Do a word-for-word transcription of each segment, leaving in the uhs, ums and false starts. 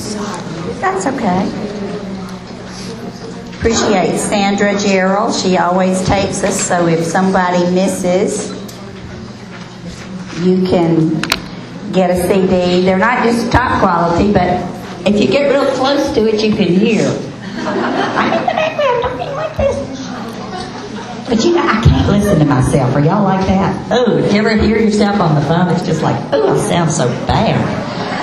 That's okay. Appreciate Sandra Gerald. She always tapes us, so if somebody misses, you can get a C D. They're not just top quality, but if you get real close to it, you can hear. I'm in the background talking like this. But you know, I can't listen to myself. Are y'all like that? Oh, if you ever hear yourself on the phone, it's just like, oh, I sound so bad.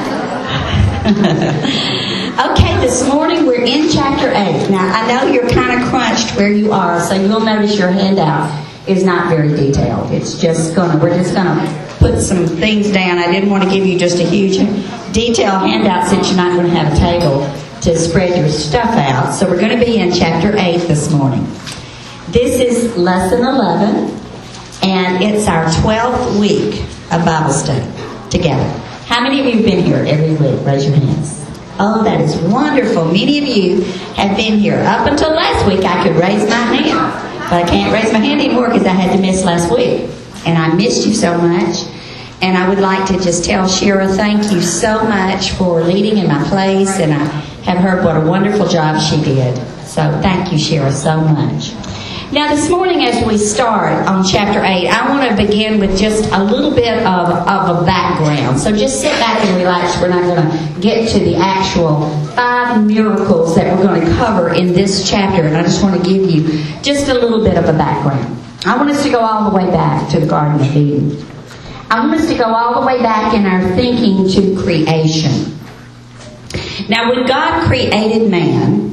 Okay, this morning we're in chapter eight. Now, I know you're kind of crunched where you are, so you'll notice your handout is not very detailed. It's just gonna, we're just gonna put some things down. I didn't want to give you just a huge detailed handout since you're not going to have a table to spread your stuff out. So we're going to be in chapter eight this morning. This is lesson eleven, and it's our twelfth week of Bible study together. How many of you have been here every week? Raise your hands. Oh, that is wonderful. Many of you have been here. Up until last week, I could raise my hand. But I can't raise my hand anymore because I had to miss last week. And I missed you so much. And I would like to just tell Shira, thank you so much for leading in my place. And I have heard what a wonderful job she did. So thank you, Shira, so much. Now, this morning as we start on chapter eight, I want to begin with just a little bit of, of a background. So just sit back and relax. We're not going to get to the actual five miracles that we're going to cover in this chapter. And I just want to give you just a little bit of a background. I want us to go all the way back to the Garden of Eden. I want us to go all the way back in our thinking to creation. Now, when God created man,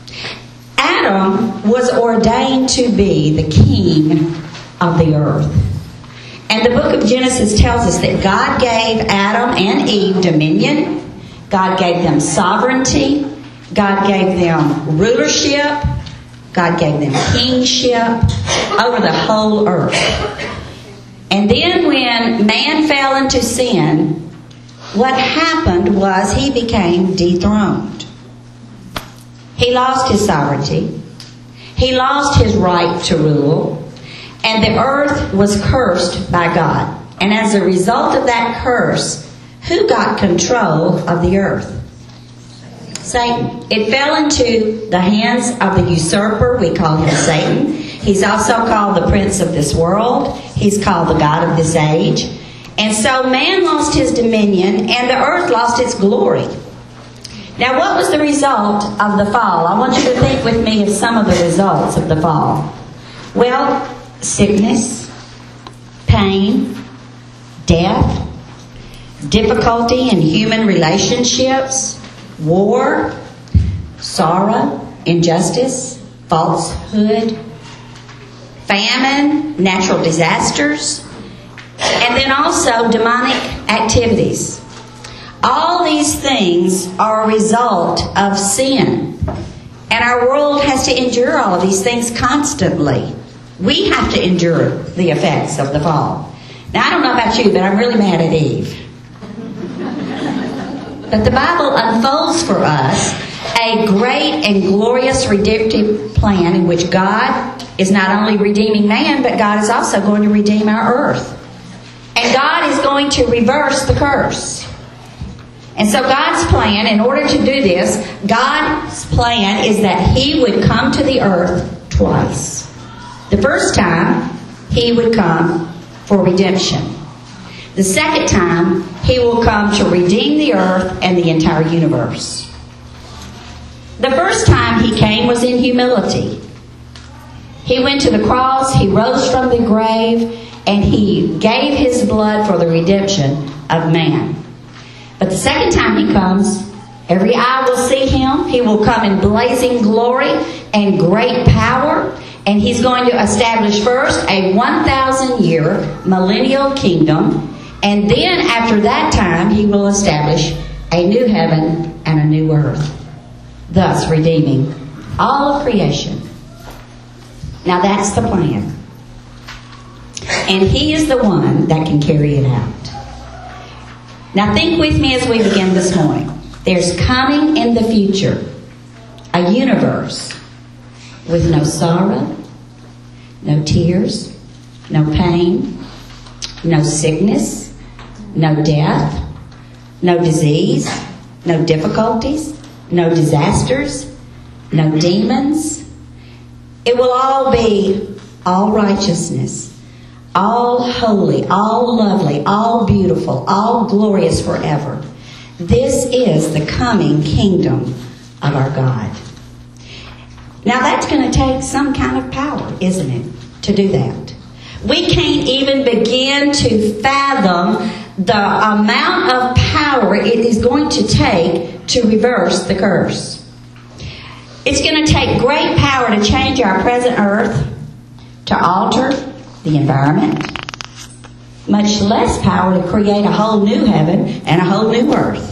Adam was ordained to be the king of the earth. And the book of Genesis tells us that God gave Adam and Eve dominion. God gave them sovereignty. God gave them rulership. God gave them kingship over the whole earth. And then when man fell into sin, what happened was he became dethroned. He lost his sovereignty. He lost his right to rule. And the earth was cursed by God. And as a result of that curse, who got control of the earth? Satan. It fell into the hands of the usurper. We call him Satan. He's also called the prince of this world. He's called the god of this age. And so man lost his dominion and the earth lost its glory. Now, what was the result of the fall? I want you to think with me of some of the results of the fall. Well, sickness, pain, death, difficulty in human relationships, war, sorrow, injustice, falsehood, famine, natural disasters, and then also demonic activities. All these things are a result of sin. And our world has to endure all of these things constantly. We have to endure the effects of the fall. Now, I don't know about you, but I'm really mad at Eve. But the Bible unfolds for us a great and glorious redemptive plan in which God is not only redeeming man, but God is also going to redeem our earth. And God is going to reverse the curse. And so God's plan, in order to do this, God's plan is that He would come to the earth twice. The first time, He would come for redemption. The second time, He will come to redeem the earth and the entire universe. The first time He came was in humility. He went to the cross, He rose from the grave, and He gave His blood for the redemption of man. But the second time He comes, every eye will see Him. He will come in blazing glory and great power. And He's going to establish first a one thousand year millennial kingdom. And then after that time, He will establish a new heaven and a new earth, thus redeeming all of creation. Now that's the plan. And He is the one that can carry it out. Now think with me as we begin this morning. There's coming in the future a universe with no sorrow, no tears, no pain, no sickness, no death, no disease, no difficulties, no disasters, no demons. It will all be all righteousness, all holy, all lovely, all beautiful, all glorious forever. This is the coming kingdom of our God. Now that's going to take some kind of power, isn't it, to do that? We can't even begin to fathom the amount of power it is going to take to reverse the curse. It's going to take great power to change our present earth, to alter the environment, much less power to create a whole new heaven and a whole new earth.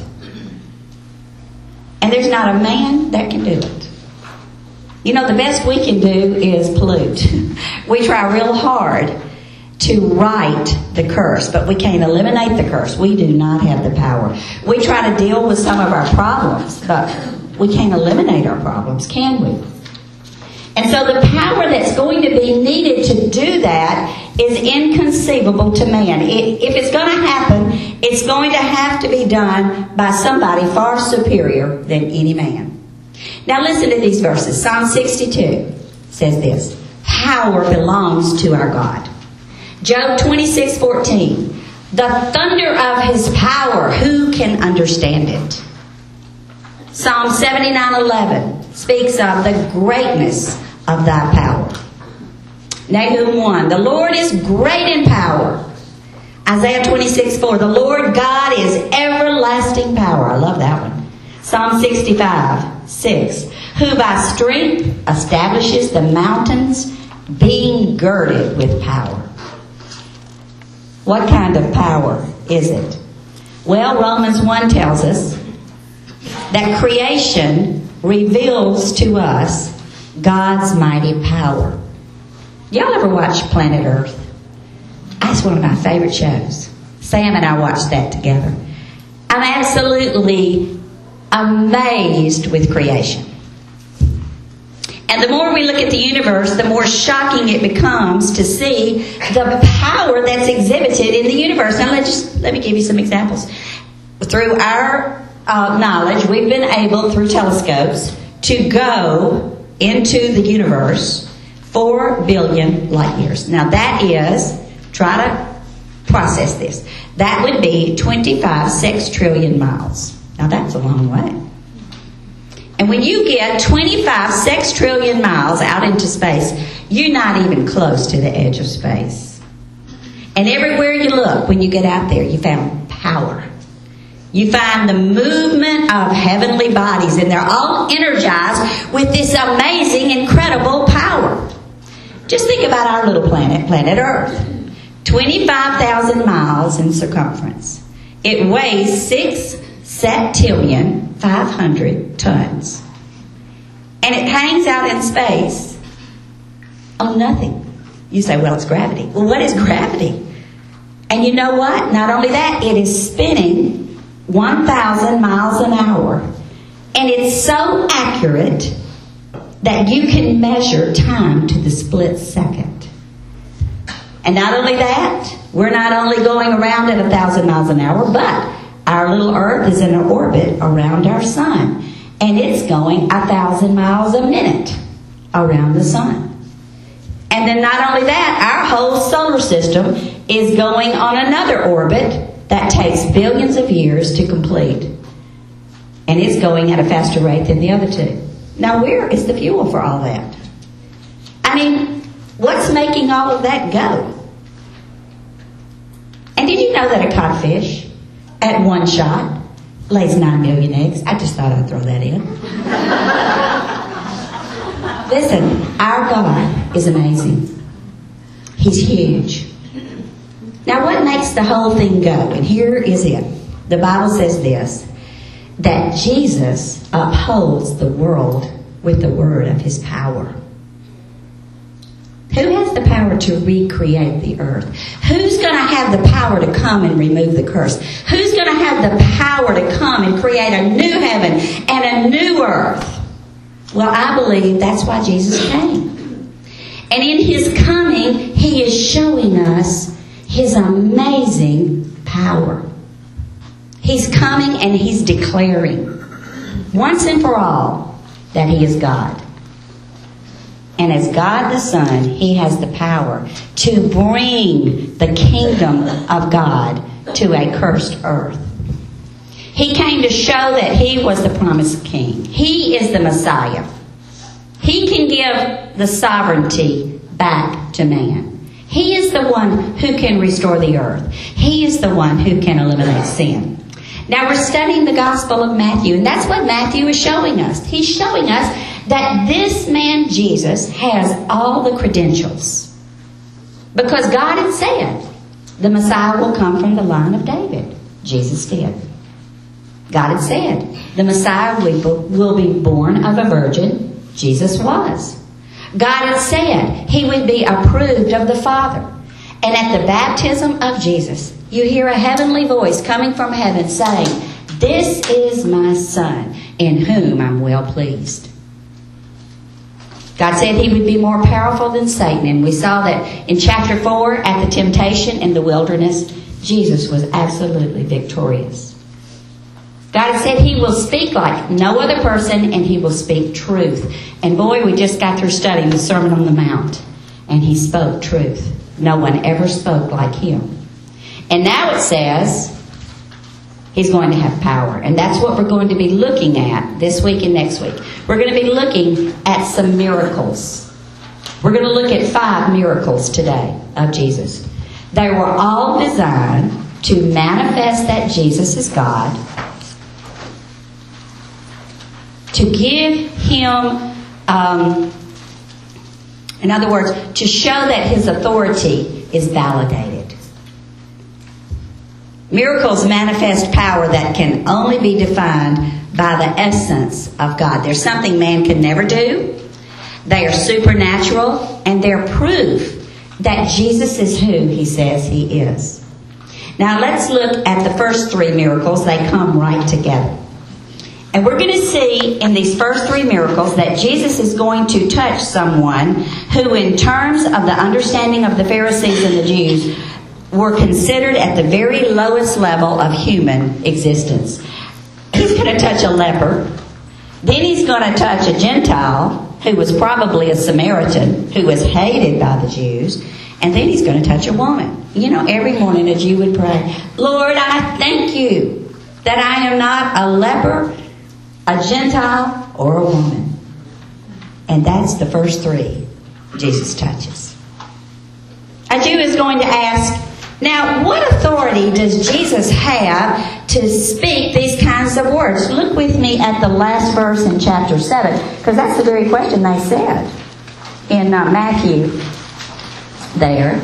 And there's not a man that can do it. You know, the best we can do is pollute. We try real hard to right the curse, but we can't eliminate the curse. We do not have the power. We try to deal with some of our problems, but we can't eliminate our problems, can we? And so the power that's going to be needed to do that is inconceivable to man. It, if it's going to happen, it's going to have to be done by somebody far superior than any man. Now listen to these verses. Psalm sixty-two says this: power belongs to our God. Job twenty-six fourteen, the thunder of his power, who can understand it? Psalm seventy-nine eleven speaks of the greatness of thy power. Nahum one, the Lord is great in power. Isaiah twenty-six four, the Lord God is everlasting power. I love that one. Psalm sixty-five six, who by strength establishes the mountains, being girded with power. What kind of power is it? Well, Romans one tells us that creation reveals to us God's mighty power. Y'all ever watch Planet Earth? That's one of my favorite shows. Sam and I watched that together. I'm absolutely amazed with creation. And the more we look at the universe, the more shocking it becomes to see the power that's exhibited in the universe. Now, let's just, let me give you some examples. Through our uh, knowledge, we've been able, through telescopes, to go into the universe four billion light years. Now, that is, try to process this, that would be twenty-five sextrillion miles. Now, that's a long way. And when you get twenty-five sextrillion miles out into space, you're not even close to the edge of space. And everywhere you look, when you get out there, you found power. You find the movement of heavenly bodies, and they're all energized with this amazing, incredible power. Just think about our little planet, planet Earth. twenty-five thousand miles in circumference. It weighs six septillion five hundred tons. And it hangs out in space on nothing. You say, well, it's gravity. Well, what is gravity? And you know what? Not only that, it is spinning one thousand miles an hour. And it's so accurate that you can measure time to the split second. And not only that, we're not only going around at one thousand miles an hour, but our little Earth is in an orbit around our sun. And it's going a thousand miles a minute around the sun. And then not only that, our whole solar system is going on another orbit that takes billions of years to complete. And it's going at a faster rate than the other two. Now, where is the fuel for all that? I mean, what's making all of that go? And did you know that a codfish, at one shot, lays nine million eggs? I just thought I'd throw that in. Listen, our God is amazing. He's huge. Now, what makes the whole thing go? And here is it. The Bible says this, that Jesus upholds the world with the word of his power. Who has the power to recreate the earth? Who's going to have the power to come and remove the curse? Who's going to have the power to come and create a new heaven and a new earth? Well, I believe that's why Jesus came. And in his coming, he is showing us his amazing power. He's coming and he's declaring once and for all that he is God. And as God the Son, he has the power to bring the kingdom of God to a cursed earth. He came to show that he was the promised king. He is the Messiah. He can give the sovereignty back to man. He is the one who can restore the earth. He is the one who can eliminate sin. Now we're studying the Gospel of Matthew, and that's what Matthew is showing us. He's showing us that this man Jesus has all the credentials. Because God had said the Messiah will come from the line of David. Jesus did. God had said the Messiah will be born of a virgin. Jesus was. God had said he would be approved of the Father. And at the baptism of Jesus, you hear a heavenly voice coming from heaven saying, "This is my Son, in whom I'm well pleased." God said he would be more powerful than Satan. And we saw that in chapter four, at the temptation in the wilderness, Jesus was absolutely victorious. God said he will speak like no other person, and he will speak truth. And boy, we just got through studying the Sermon on the Mount, and he spoke truth. No one ever spoke like him. And now it says he's going to have power. And that's what we're going to be looking at this week and next week. We're going to be looking at some miracles. We're going to look at five miracles today of Jesus. They were all designed to manifest that Jesus is God, to give him, um, in other words, to show that his authority is validated. Miracles manifest power that can only be defined by the essence of God. They're something man can never do. They are supernatural, and they're proof that Jesus is who he says he is. Now let's look at the first three miracles. They come right together. And we're going to see in these first three miracles that Jesus is going to touch someone who, in terms of the understanding of the Pharisees and the Jews, were considered at the very lowest level of human existence. He's going to touch a leper. Then he's going to touch a Gentile who was probably a Samaritan, who was hated by the Jews. And then he's going to touch a woman. You know, every morning a Jew would pray, "Lord, I thank you that I am not a leper, a Gentile, or a woman." And that's the first three Jesus touches. A Jew is going to ask, now, what authority does Jesus have to speak these kinds of words? Look with me at the last verse in chapter seven, because that's the very question they said in uh, Matthew there.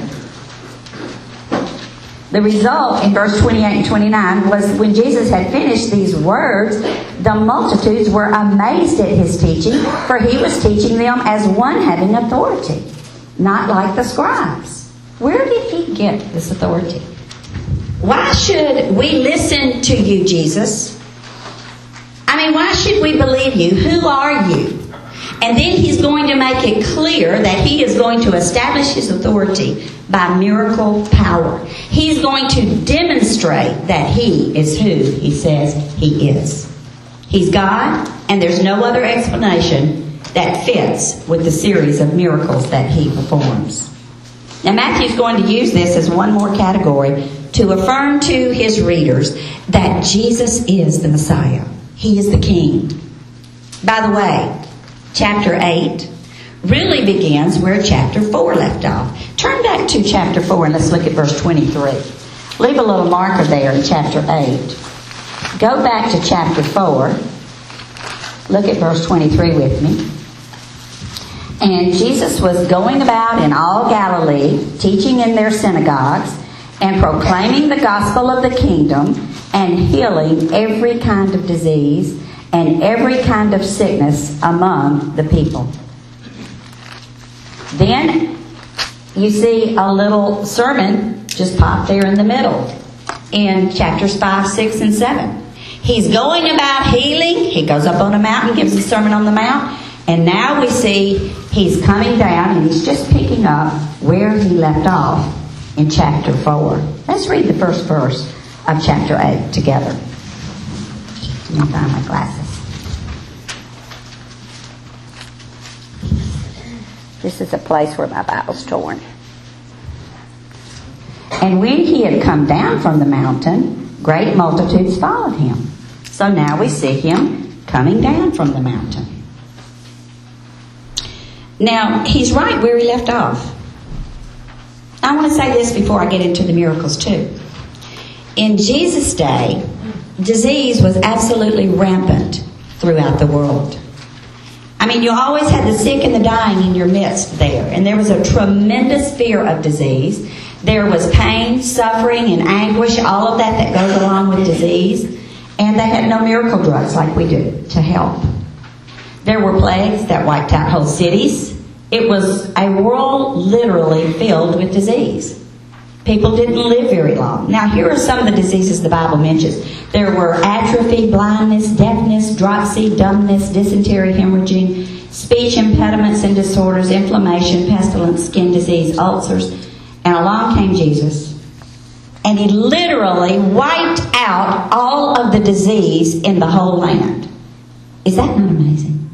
The result in verse twenty-eight and twenty-nine was when Jesus had finished these words, the multitudes were amazed at his teaching, for he was teaching them as one having authority, not like the scribes. Where did he get this authority? Why should we listen to you, Jesus? I mean, why should we believe you? Who are you? And then he's going to make it clear that he is going to establish his authority by miracle power. He's going to demonstrate that he is who he says he is. He's God, and there's no other explanation that fits with the series of miracles that he performs. Now, Matthew's going to use this as one more category to affirm to his readers that Jesus is the Messiah. He is the King. By the way, chapter eight really begins where chapter four left off. Turn back to chapter four and let's look at verse twenty-three. Leave a little marker there in chapter eight. Go back to chapter four. Look at verse twenty-three with me. And Jesus was going about in all Galilee, teaching in their synagogues, and proclaiming the gospel of the kingdom, and healing every kind of disease and every kind of sickness among the people. Then you see a little sermon just pop there in the middle in chapters five, six, and seven. He's going about healing. He goes up on a mountain, gives a sermon on the mount. And now we see he's coming down and he's just picking up where he left off in chapter four. Let's read the first verse of chapter eight together. Let me find my glasses. This is a place where my Bible's torn. And when he had come down from the mountain, great multitudes followed him. So now we see him coming down from the mountain. Now, he's right where he left off. I want to say this before I get into the miracles too. In Jesus' day, disease was absolutely rampant throughout the world. I mean, you always had the sick and the dying in your midst there. And there was a tremendous fear of disease. There was pain, suffering, and anguish, all of that that goes along with disease. And they had no miracle drugs like we do to help. There were plagues that wiped out whole cities. It was a world literally filled with disease. People didn't live very long. Now, here are some of the diseases the Bible mentions. There were atrophy, blindness, deafness, dropsy, dumbness, dysentery, hemorrhaging, speech impediments and disorders, inflammation, pestilence, skin disease, ulcers. And along came Jesus. And he literally wiped out all of the disease in the whole land. Is that not amazing?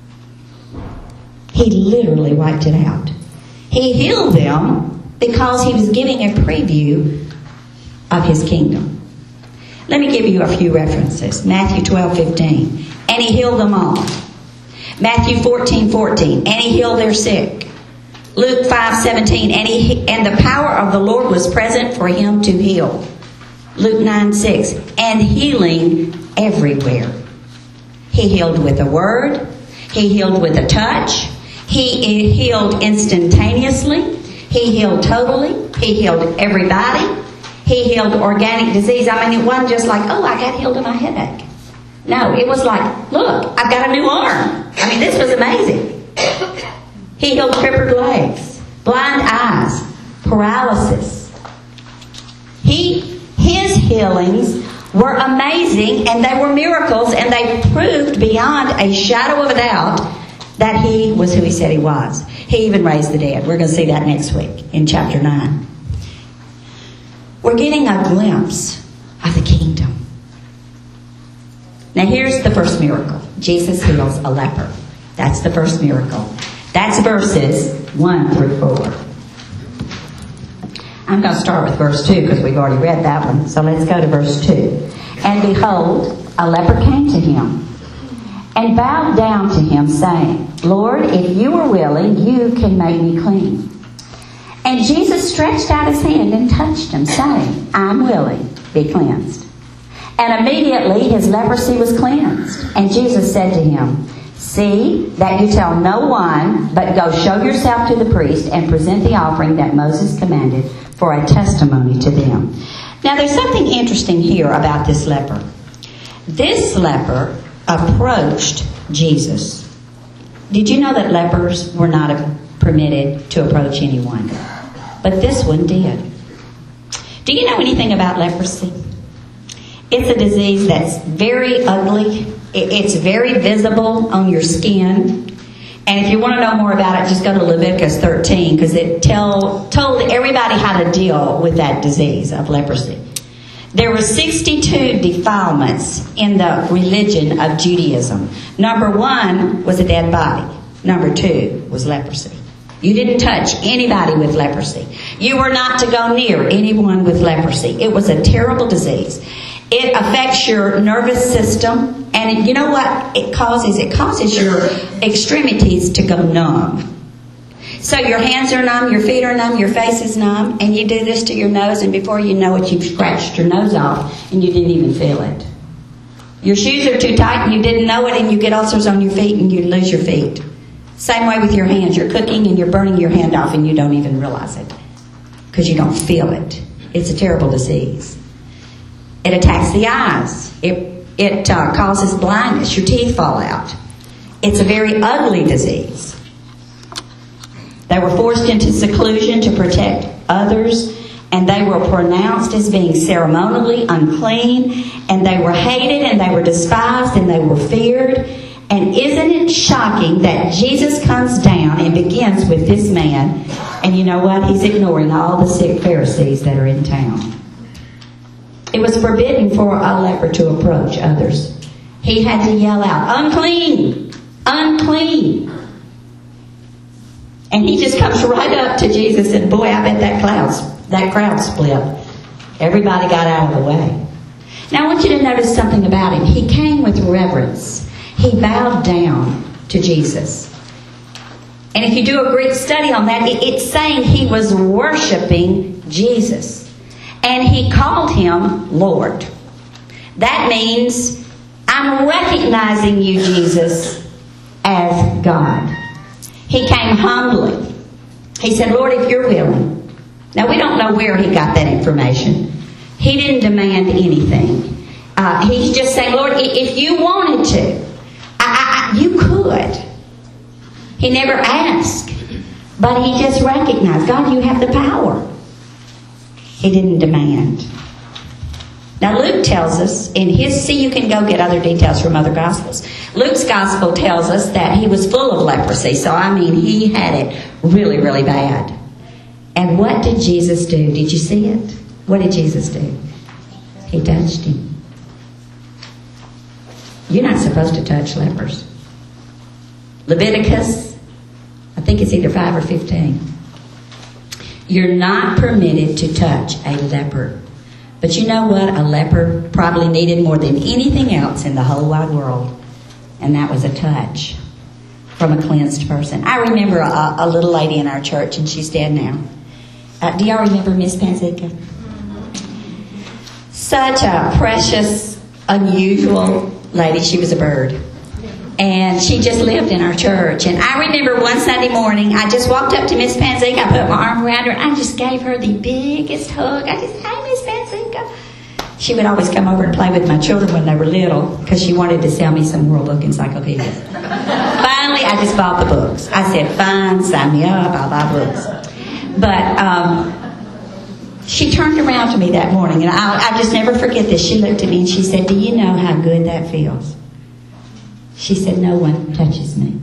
He literally wiped it out. He healed them because he was giving a preview of his kingdom. Let me give you a few references. Matthew twelve fifteen. And he healed them all. Matthew fourteen fourteen. And he healed their sick. Luke five seventeen. And, he, and the power of the Lord was present for him to heal. Luke nine six. And healing everywhere. He healed with a word. He healed with a touch. He healed instantaneously. He healed totally. He healed everybody. He healed organic disease. I mean, it wasn't just like, oh, I got healed of my headache. No, it was like, look, I've got a new arm. I mean, this was amazing. He healed crippled legs, blind eyes, paralysis. He, his healings were amazing, and they were miracles, and they proved beyond a shadow of a doubt that he was who he said he was. He even raised the dead. We're going to see that next week in chapter nine. We're getting a glimpse of the kingdom. Now here's the first miracle. Jesus heals a leper. That's the first miracle. That's verses one through four. I'm going to start with verse two because we've already read that one. So let's go to verse two. And behold, a leper came to him and bowed down to him, saying, Lord, if you are willing, you can make me clean. And Jesus stretched out his hand and touched him, saying, I'm willing, be cleansed. And immediately his leprosy was cleansed. And Jesus said to him, see that you tell no one, but go show yourself to the priest and present the offering that Moses commanded for a testimony to them. Now there's something interesting here about this leper. This leper approached Jesus. Did you know that lepers were not permitted to approach anyone? But this one did. Do you know anything about leprosy? It's a disease that's very ugly. It's very visible on your skin. And if you want to know more about it, just go to Leviticus thirteen, because it tell, told everybody how to deal with that disease of leprosy. There were sixty-two defilements in the religion of Judaism. Number one was a dead body. Number two was leprosy. You didn't touch anybody with leprosy. You were not to go near anyone with leprosy. It was a terrible disease. It affects your nervous system. And you know what it causes? It causes your extremities to go numb. So your hands are numb, your feet are numb, your face is numb, and you do this to your nose, and before you know it, you've scratched your nose off, and you didn't even feel it. Your shoes are too tight, and you didn't know it, and you get ulcers on your feet, and you lose your feet. Same way with your hands. You're cooking, and you're burning your hand off, and you don't even realize it, because you don't feel it. It's a terrible disease. It attacks the eyes. It, it uh, causes blindness. Your teeth fall out. It's a very ugly disease. They were forced into seclusion to protect others, and they were pronounced as being ceremonially unclean, and they were hated, and they were despised, and they were feared. And isn't it shocking that Jesus comes down and begins with this man, and you know what? He's ignoring all the sick Pharisees that are in town. It was forbidden for a leper to approach others. he had to yell out, unclean, unclean. And he just comes right up to Jesus, and boy, I bet that cloud, that crowd split. Everybody got out of the way. Now I want you to notice something about him. He came with reverence. He bowed down to Jesus. And if you do a Greek study on that, it's saying he was worshiping Jesus. And he called him Lord. That means, I'm recognizing you, Jesus, as God. He came humbly. He said, Lord, if you're willing. Now, we don't know where he got that information. He didn't demand anything. Uh, he just said, Lord, if you wanted to, I, I, you could. He never asked. But he just recognized, God, you have the power. He didn't demand. Now, Luke tells us, in his, see, you can go get other details from other Gospels. Luke's Gospel tells us that he was full of leprosy. So, I mean, he had it really, really bad. And what did Jesus do? Did you see it? What did Jesus do? He touched him. You're not supposed to touch lepers. Leviticus, I think it's either five or fifteen. You're not permitted to touch a leper. But you know what? A leper probably needed more than anything else in the whole wide world. And that was a touch from a cleansed person. I remember a, a little lady in our church, and she's dead now. Uh, do y'all remember Miss Panzika? Such a precious, unusual lady. She was a bird. And she just lived in our church. And I remember one Sunday morning, I just walked up to Miss Panzika. I put my arm around her, and I just gave her the biggest hug. I just, hey, Miss Panzika. She would always come over and play with my children when they were little, because she wanted to sell me some World Book Encyclopedia. Finally, I just bought the books. I said, fine, sign me up, I'll buy books. But um, she turned around to me that morning, and I, I just never forget this. She looked at me and she said, do you know how good that feels? She said, no one touches me.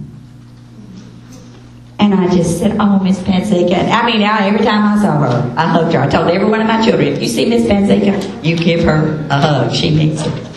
And I just said, oh, Miss Panzika. I mean, I, every time I saw her, I hugged her. I told every one of my children, if you see Miss Panzika, you give her a hug. She needs it.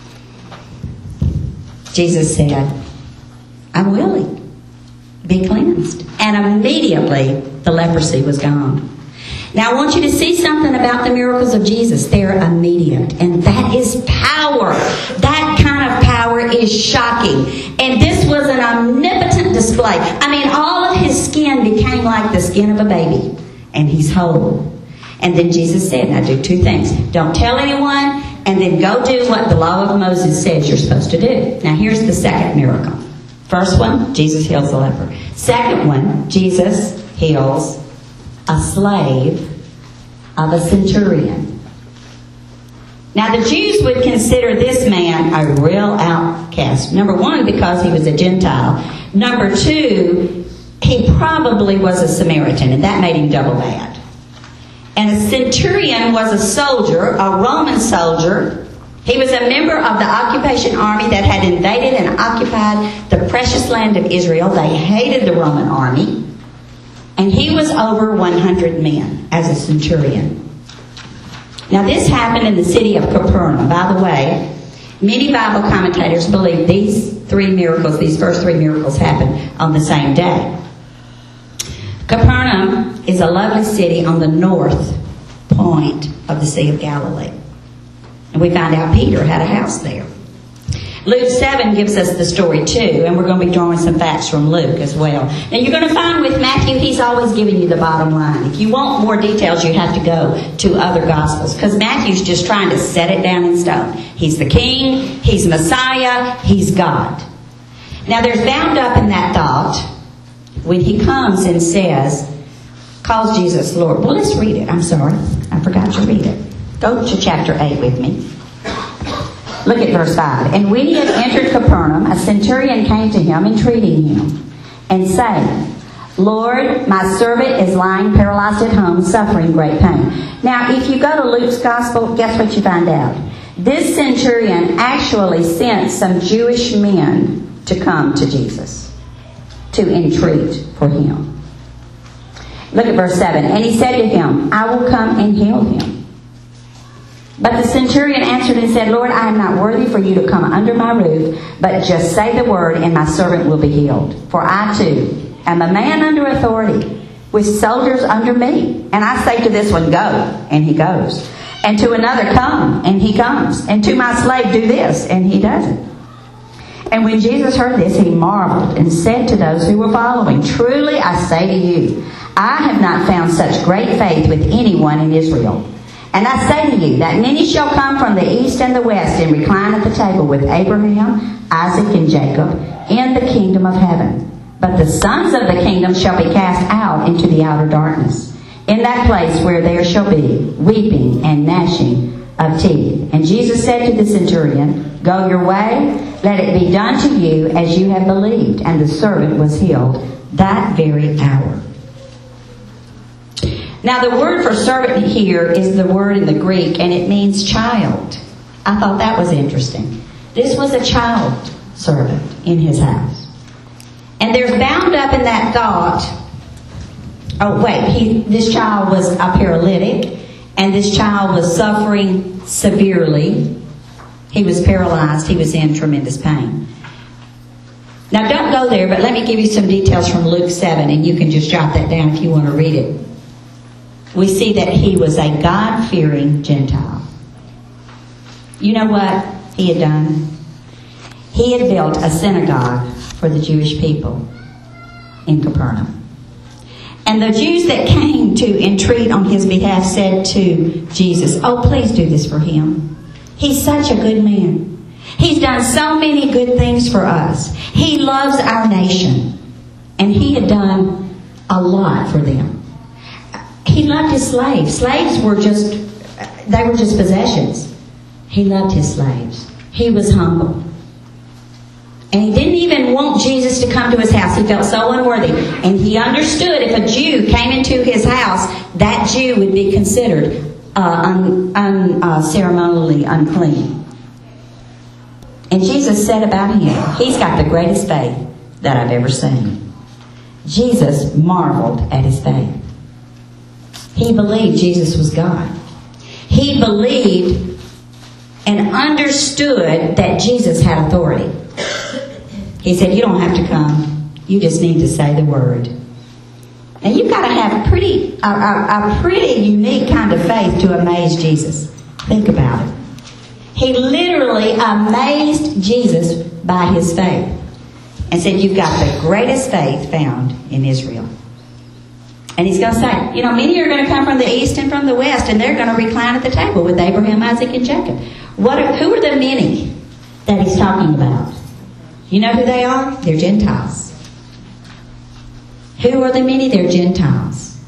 Jesus said, I'm willing. Be cleansed. And immediately, the leprosy was gone. Now, I want you to see something about the miracles of Jesus. They're immediate. And that is power. That kind of power is shocking. And this was an omnipotent display. I mean, all of his skin became like the skin of a baby. And he's whole. And then Jesus said, now do two things. Don't tell anyone, and then go do what the law of Moses says you're supposed to do. Now, here's the second miracle. First one, Jesus heals the leper. Second one, Jesus heals a slave of a centurion. Now, the Jews would consider this man a real outcast. Number one, because he was a Gentile. Number two, he probably was a Samaritan, and that made him double bad. And a centurion was a soldier, a Roman soldier. He was a member of the occupation army that had invaded and occupied the precious land of Israel. They hated the Roman army. And he was over one hundred men as a centurion. Now, this happened in the city of Capernaum. By the way, many Bible commentators believe these three miracles, these first three miracles, happened on the same day. Capernaum is a lovely city on the north point of the Sea of Galilee. And we find out Peter had a house there. Luke seven gives us the story too, and we're going to be drawing some facts from Luke as well. Now, you're going to find with Matthew, he's always giving you the bottom line. If you want more details, you have to go to other Gospels, because Matthew's just trying to set it down in stone. He's the King, he's Messiah, he's God. Now, there's bound up in that thought when he comes and says, calls Jesus Lord. Well, let's read it. I'm sorry. I forgot to read it. Go to chapter eight with me. Look at verse five. And when he had entered Capernaum, a centurion came to him, entreating him, and saying, Lord, my servant is lying paralyzed at home, suffering great pain. Now, if you go to Luke's Gospel, guess what you find out? This centurion actually sent some Jewish men to come to Jesus, to entreat for him. Look at verse seven. And he said to him, I will come and heal him. But the centurion answered and said, Lord, I am not worthy for you to come under my roof, but just say the word, and my servant will be healed. For I too am a man under authority, with soldiers under me. And I say to this one, go, and he goes. And to another, come, and he comes. And to my slave, do this, and he does it. And when Jesus heard this, he marveled and said to those who were following, truly I say to you, I have not found such great faith with anyone in Israel. And I say to you that many shall come from the east and the west and recline at the table with Abraham, Isaac, and Jacob in the kingdom of heaven. But the sons of the kingdom shall be cast out into the outer darkness, in that place where there shall be weeping and gnashing of teeth. And Jesus said to the centurion, go your way, let it be done to you as you have believed. And the servant was healed that very hour. Now the word for servant here is the word in the Greek, and it means child. I thought that was interesting. This was a child servant in his house. And there's bound up in that thought, oh wait, he, this child was a paralytic, and this child was suffering severely. He was paralyzed. He was in tremendous pain. Now don't go there, but let me give you some details from Luke seven, and you can just jot that down if you want to read it. We see that he was a God-fearing Gentile. You know what he had done? He had built a synagogue for the Jewish people in Capernaum. And the Jews that came to entreat on his behalf said to Jesus, oh, please do this for him. He's such a good man. He's done so many good things for us. He loves our nation. And he had done a lot for them. He loved his slaves. Slaves were just, they were just possessions. He loved his slaves. He was humble. And he didn't even want Jesus to come to his house. He felt so unworthy. And he understood if a Jew came into his house, that Jew would be considered uh, un, un, uh, ceremonially unclean. And Jesus said about him, he's got the greatest faith that I've ever seen. Jesus marveled at his faith. He believed Jesus was God. He believed and understood that Jesus had authority. He said, you don't have to come. You just need to say the word. And you've got to have pretty, a, a, a pretty unique kind of faith to amaze Jesus. Think about it. He literally amazed Jesus by his faith and said, you've got the greatest faith found in Israel. And he's going to say, you know, many are going to come from the east and from the west, and they're going to recline at the table with Abraham, Isaac, and Jacob. What are, who are the many that he's talking about? You know who they are? They're Gentiles. Who are the many? They're Gentiles.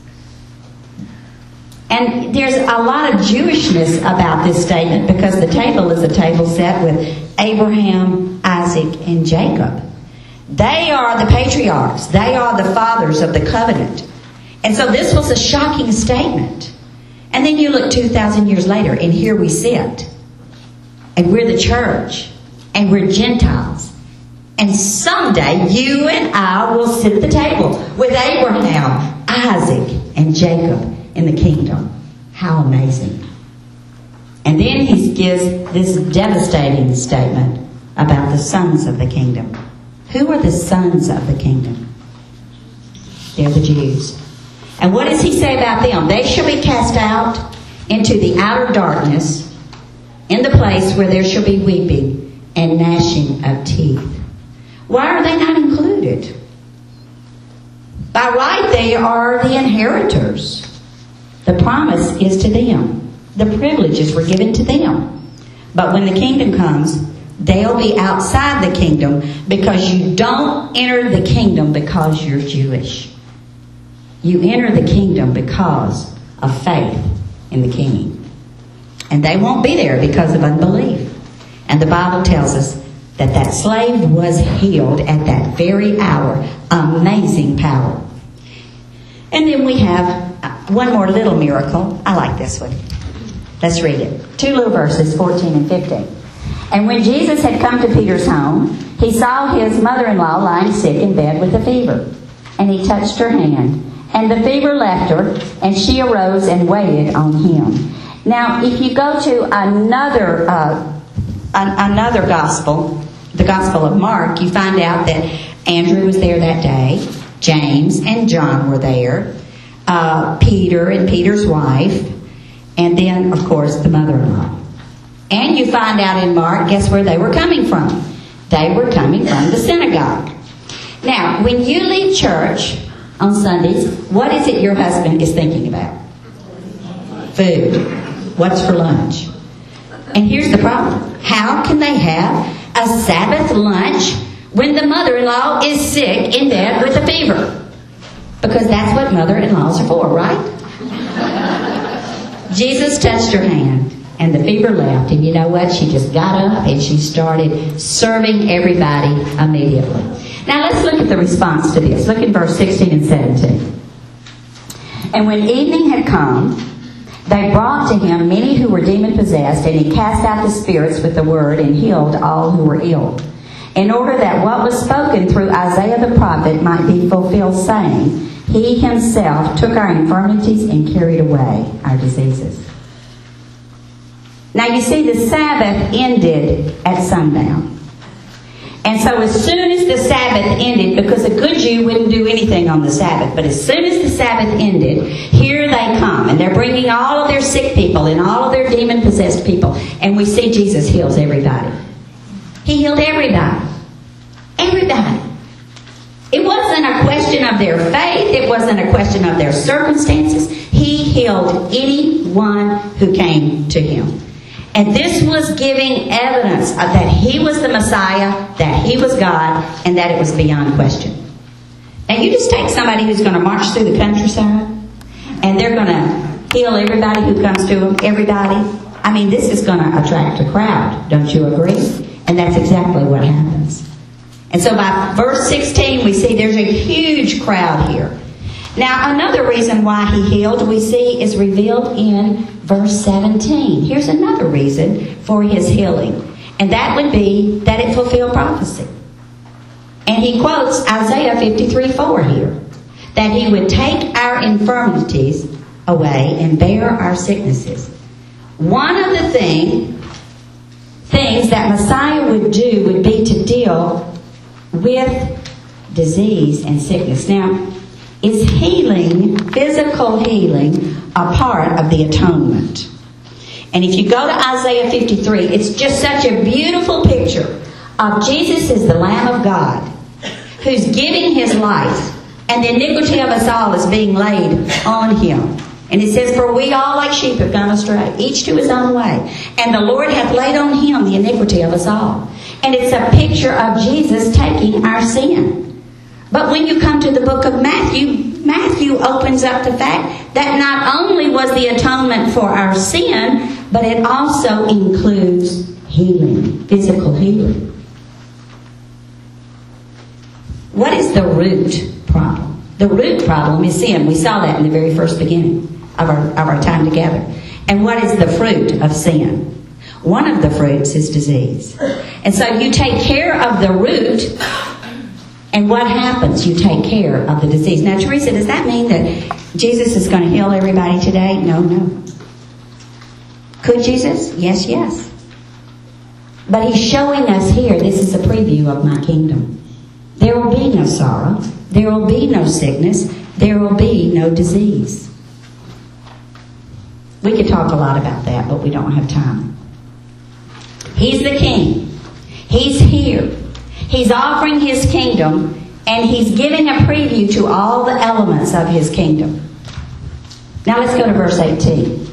And there's a lot of Jewishness about this statement because the table is a table set with Abraham, Isaac, and Jacob. They are the patriarchs. They are the fathers of the covenant. And so this was a shocking statement. And then you look two thousand years later, and here we sit. And we're the church. And we're Gentiles. And someday you and I will sit at the table with Abraham, Isaac, and Jacob in the kingdom. How amazing. And then he gives this devastating statement about the sons of the kingdom. Who are the sons of the kingdom? They're the Jews. And what does he say about them? They shall be cast out into the outer darkness, in the place where there shall be weeping and gnashing of teeth. Why are they not included? By right, they are the inheritors. The promise is to them. The privileges were given to them. But when the kingdom comes, they'll be outside the kingdom because you don't enter the kingdom because you're Jewish. You enter the kingdom because of faith in the King. And they won't be there because of unbelief. And the Bible tells us that that slave was healed at that very hour. Amazing power. And then we have one more little miracle. I like this one. Let's read it. Two little verses, fourteen and fifteen. And when Jesus had come to Peter's home, he saw his mother-in-law lying sick in bed with a fever. And he touched her hand. And the fever left her, and she arose and waited on him. Now, if you go to another uh, an, another gospel, the Gospel of Mark, you find out that Andrew was there that day, James and John were there, uh, Peter and Peter's wife, and then, of course, the mother-in-law. And you find out in Mark, guess where they were coming from? They were coming from the synagogue. Now, when you leave church on Sundays, what is it your husband is thinking about? Food. What's for lunch? And here's the problem. How can they have a Sabbath lunch when the mother-in-law is sick in bed with a fever? Because that's what mother-in-laws are for, right? Jesus touched her hand, and the fever left. And you know what? She just got up and she started serving everybody immediately. Now let's look at the response to this. Look at verse sixteen and seventeen. And when evening had come, they brought to him many who were demon-possessed, and he cast out the spirits with the word and healed all who were ill, in order that what was spoken through Isaiah the prophet might be fulfilled, saying, He himself took our infirmities and carried away our diseases. Now you see, the Sabbath ended at sundown. And so as soon as the Sabbath ended, because a good Jew wouldn't do anything on the Sabbath, but as soon as the Sabbath ended, here they come. And they're bringing all of their sick people and all of their demon-possessed people. And we see Jesus heals everybody. He healed everybody. Everybody. It wasn't a question of their faith. It wasn't a question of their circumstances. He healed anyone who came to him. And this was giving evidence of that he was the Messiah, that he was God, and that it was beyond question. And you just take somebody who's going to march through the countryside, and they're going to heal everybody who comes to them, everybody. I mean, this is going to attract a crowd. Don't you agree? And that's exactly what happens. And so by verse sixteen, we see there's a huge crowd here. Now, another reason why he healed, we see, is revealed in verse seventeen. Here's another reason for his healing. And that would be that it fulfilled prophecy. And he quotes Isaiah fifty-three four here. That he would take our infirmities away and bear our sicknesses. One of the thing, things that Messiah would do would be to deal with disease and sickness. Now, is healing, physical healing, a part of the atonement? And if you go to Isaiah fifty-three, it's just such a beautiful picture of Jesus as the Lamb of God, who's giving his life, and the iniquity of us all is being laid on him. And it says, For we all like sheep have gone astray, each to his own way. And the Lord hath laid on him the iniquity of us all. And it's a picture of Jesus taking our sin. But when you come to the book of Matthew, Matthew opens up the fact that not only was the atonement for our sin, but it also includes healing, physical healing. What is the root problem? The root problem is sin. We saw that in the very first beginning of our, of our time together. And what is the fruit of sin? One of the fruits is disease. And so you take care of the root, and what happens? You take care of the disease. Now, Teresa, does that mean that Jesus is going to heal everybody today? No, no. Could Jesus? Yes, yes. But he's showing us here, this is a preview of my kingdom. There will be no sorrow. There will be no sickness. There will be no disease. We could talk a lot about that, but we don't have time. He's the king. He's here. He's offering his kingdom, and he's giving a preview to all the elements of his kingdom. Now let's go to verse eighteen.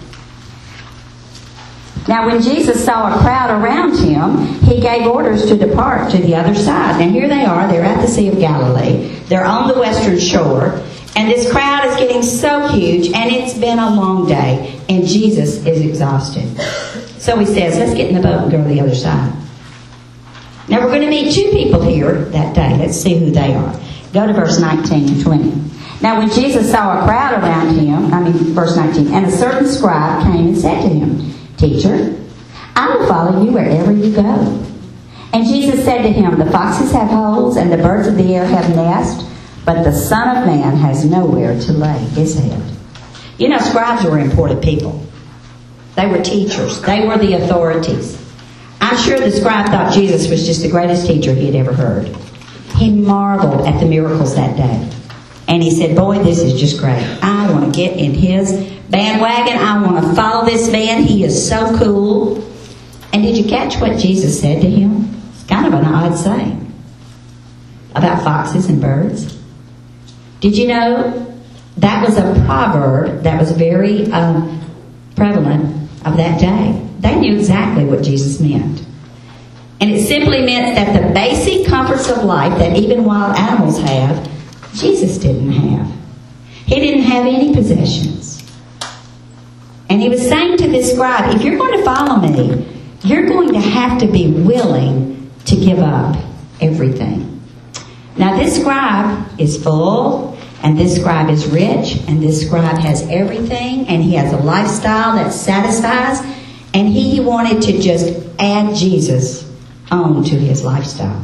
Now when Jesus saw a crowd around him, he gave orders to depart to the other side. Now here they are. They're at the Sea of Galilee. They're on the western shore. And this crowd is getting so huge, and it's been a long day, and Jesus is exhausted. So he says, let's get in the boat and go to the other side. Now we're going to meet two people here that day. Let's see who they are. Go to verse nineteen and twenty. Now when Jesus saw a crowd around him, I mean verse nineteen, and a certain scribe came and said to him, Teacher, I will follow you wherever you go. And Jesus said to him, The foxes have holes, and the birds of the air have nests, but the Son of Man has nowhere to lay his head. You know, scribes were important people. They were teachers. They were the authorities. I'm sure the scribe thought Jesus was just the greatest teacher he had ever heard. He marveled at the miracles that day. And he said, boy, this is just great. I want to get in his bandwagon. I want to follow this man. He is so cool. And did you catch what Jesus said to him? It's kind of an odd saying about foxes and birds. Did you know that was a proverb that was very um, prevalent of that day? They knew exactly what Jesus meant. And it simply meant that the basic comforts of life that even wild animals have, Jesus didn't have. He didn't have any possessions. And he was saying to this scribe, if you're going to follow me, you're going to have to be willing to give up everything. Now this scribe is full, and this scribe is rich, and this scribe has everything, and he has a lifestyle that satisfies, and he wanted to just add Jesus on to his lifestyle.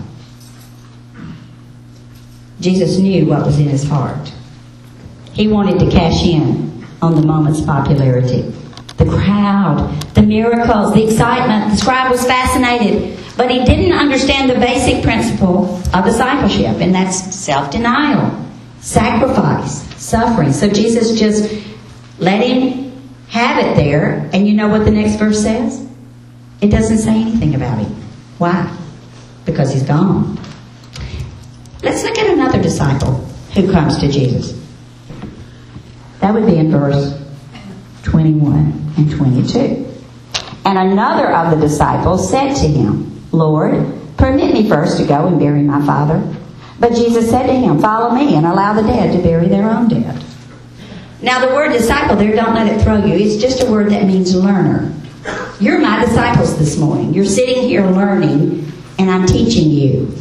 Jesus knew what was in his heart. He wanted to cash in on the moment's popularity. The crowd, the miracles, the excitement. The scribe was fascinated, but he didn't understand the basic principle of discipleship, and that's self-denial, sacrifice, suffering. So Jesus just let him have it there, and you know what the next verse says? It doesn't say anything about him. Why? Because he's gone. Let's look at another disciple who comes to Jesus. That would be in verse twenty-one and twenty-two. And another of the disciples said to him, Lord, permit me first to go and bury my father. But Jesus said to him, follow me and allow the dead to bury their own dead. Now the word disciple there, don't let it throw you. It's just a word that means learner. You're my disciples this morning. You're sitting here learning, and I'm teaching you.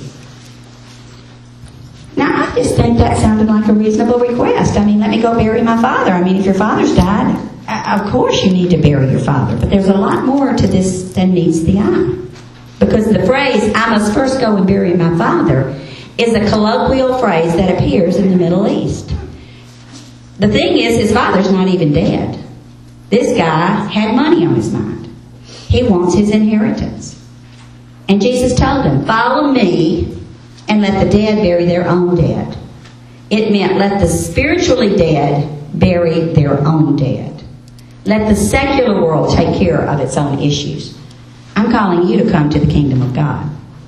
Now, I just think that sounded like a reasonable request. I mean, let me go bury my father. I mean, if your father's died, of course you need to bury your father. But there's a lot more to this than meets the eye. Because the phrase, I must first go and bury my father, is a colloquial phrase that appears in the Middle East. The thing is, his father's not even dead. This guy had money on his mind. He wants his inheritance. And Jesus told him, follow me and let the dead bury their own dead. It meant let the spiritually dead bury their own dead. Let the secular world take care of its own issues. I'm calling you to come to the kingdom of God.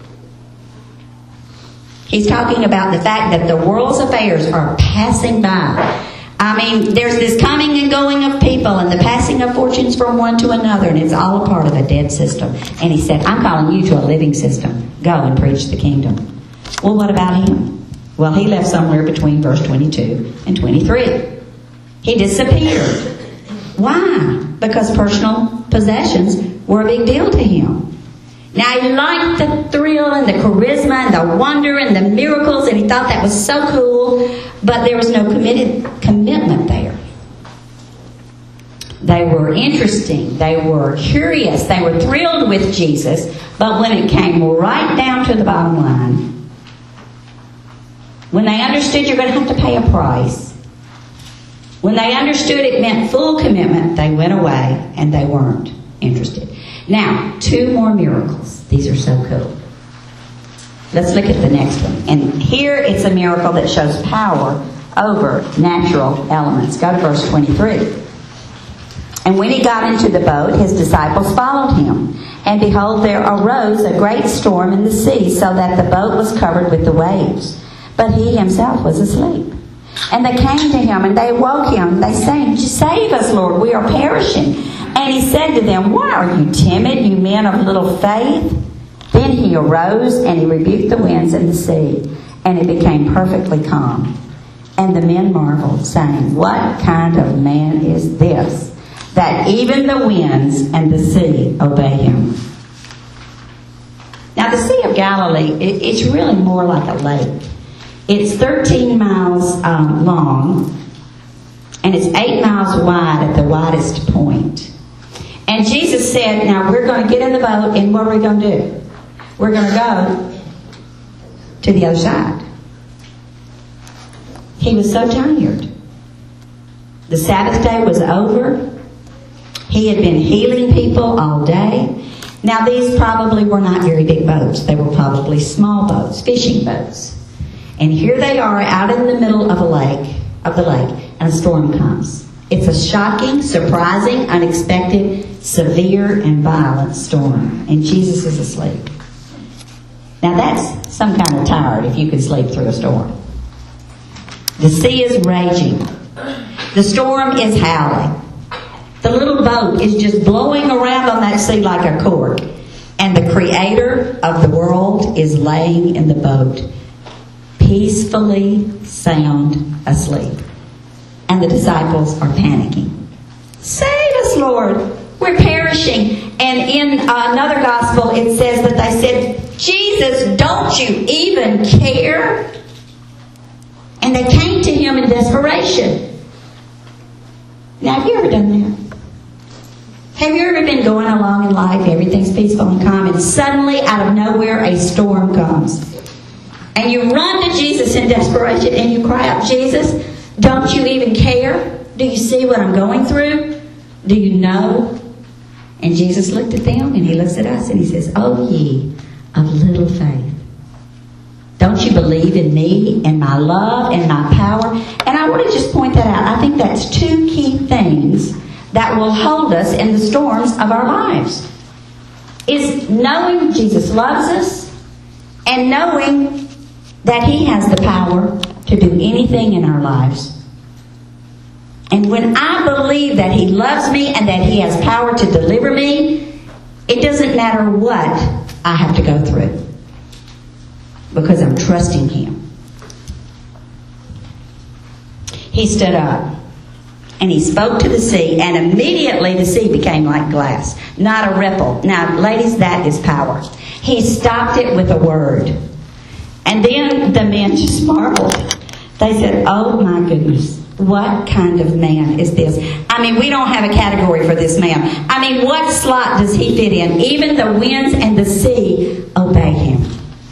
He's talking about the fact that the world's affairs are passing by. I mean, there's this coming and going of people and the passing of fortunes from one to another, and it's all a part of a dead system. And he said, I'm calling you to a living system. Go and preach the kingdom. Well, what about him? Well, he left somewhere between verse twenty-two and twenty-three. He disappeared. Why? Because personal possessions were a big deal to him. Now, he liked the thrill and the charisma and the wonder and the miracles, and he thought that was so cool, but there was no committed commitment there. They were interesting. They were curious. They were thrilled with Jesus, but when it came right down to the bottom line, when they understood you're going to have to pay a price, when they understood it meant full commitment, they went away and they weren't interested. Now, two more miracles. These are so cool. Let's look at the next one. And here it's a miracle that shows power over natural elements. Go to verse twenty-three. And when he got into the boat, his disciples followed him. And behold, there arose a great storm in the sea, so that the boat was covered with the waves. But he himself was asleep. And they came to him, and they awoke him. They saying, Save us, Lord, we are perishing. And he said to them, Why are you timid, you men of little faith? Then he arose, and he rebuked the winds and the sea, and it became perfectly calm. And the men marveled, saying, What kind of man is this, that even the winds and the sea obey him? Now, the Sea of Galilee, it, it's really more like a lake. It's thirteen miles um, long, and it's eight miles wide at the widest point. And Jesus said, now we're going to get in the boat, and what are we going to do? We're going to go to the other side. He was so tired. The Sabbath day was over. He had been healing people all day. Now, these probably were not very big boats. They were probably small boats, fishing boats. And here they are out in the middle of a lake, of the lake, and a storm comes. It's a shocking, surprising, unexpected, severe, and violent storm. And Jesus is asleep. Now, that's some kind of tired if you can sleep through a storm. The sea is raging. The storm is howling. The little boat is just blowing around on that sea like a cork. And the Creator of the world is laying in the boat, peacefully sound asleep. And the disciples are panicking. Save us, Lord. We're perishing. And in another gospel, it says that they said, Jesus, don't you even care? And they came to him in desperation. Now, have you ever done that? Have you ever been going along in life, everything's peaceful and calm, and suddenly, out of nowhere, a storm comes? And you run to Jesus in desperation and you cry out, Jesus, don't you even care? Do you see what I'm going through? Do you know? And Jesus looked at them and he looks at us and he says, oh ye of little faith. Don't you believe in me and my love and my power? And I want to just point that out. I think that's two key things that will hold us in the storms of our lives. Is knowing Jesus loves us and knowing that he has the power to do anything in our lives. And when I believe that he loves me and that he has power to deliver me, it doesn't matter what I have to go through, because I'm trusting him. He stood up and he spoke to the sea, and immediately the sea became like glass, not a ripple. Now, ladies, that is power. He stopped it with a word. And then the men just marveled. They said, oh my goodness, what kind of man is this? I mean, we don't have a category for this man. I mean, what slot does he fit in? Even the winds and the sea obey him.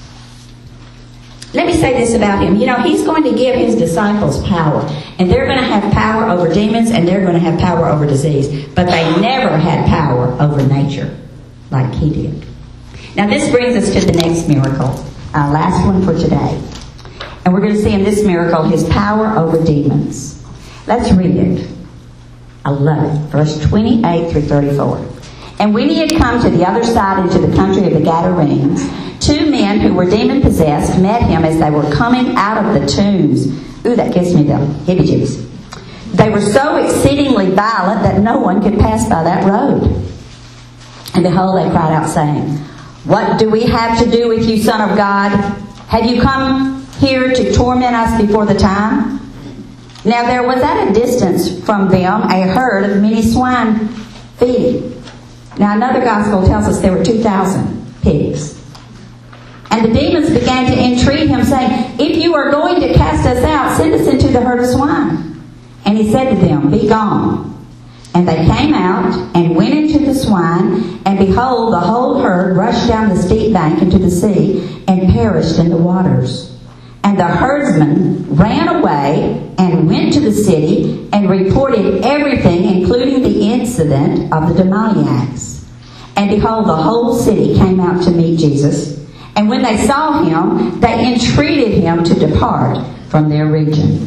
Let me say this about him. You know, he's going to give his disciples power. And they're going to have power over demons and they're going to have power over disease. But they never had power over nature like he did. Now, this brings us to the next miracle. Our last one for today. And we're going to see in this miracle his power over demons. Let's read it. I love it. Verse twenty-eight through thirty-four. And when he had come to the other side into the country of the Gadarenes, two men who were demon-possessed met him as they were coming out of the tombs. Ooh, that gives me the heebie-jeebies. They were so exceedingly violent that no one could pass by that road. And behold, they cried out, saying, what do we have to do with you, Son of God? Have you come here to torment us before the time? Now there was at a distance from them a herd of many swine feeding. Now another gospel tells us there were two thousand pigs. And the demons began to entreat him, saying, if you are going to cast us out, send us into the herd of swine. And he said to them, be gone. And they came out and went into the swine, and behold, the whole herd rushed down the steep bank into the sea and perished in the waters. And the herdsmen ran away and went to the city and reported everything, including the incident of the demoniacs. And behold, the whole city came out to meet Jesus. And when they saw him, they entreated him to depart from their region.